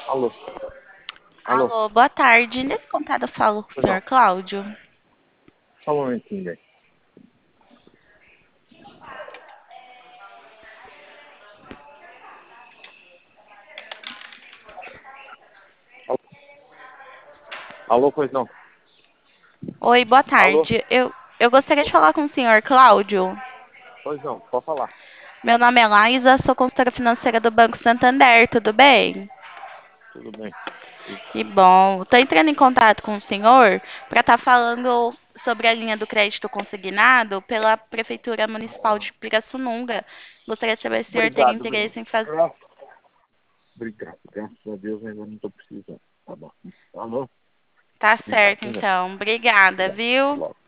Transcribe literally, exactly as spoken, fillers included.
Alô, alô, Alô, boa tarde. Nesse contato eu falo com o pois não, senhor Cláudio. só um momentinho aí. Alô, alô, pois não, Oi, boa alô, tarde. Eu, eu gostaria de falar com o senhor Cláudio. pois não, pode falar. Meu nome é Laísa, sou consultora financeira do Banco Santander, tudo bem? Tudo bem? Tudo. Que bom. Estou entrando em contato com o senhor para estar falando sobre a linha do crédito consignado pela Prefeitura Municipal de Pirassununga. Gostaria de saber se o senhor teria Obrigado, obrigado. interesse em fazer. Graças, obrigado, graças a Deus ainda não estou precisando. Tá bom. Alô, Tá obrigado, certo, obrigado. então. Obrigada, Obrigado. viu? Logo.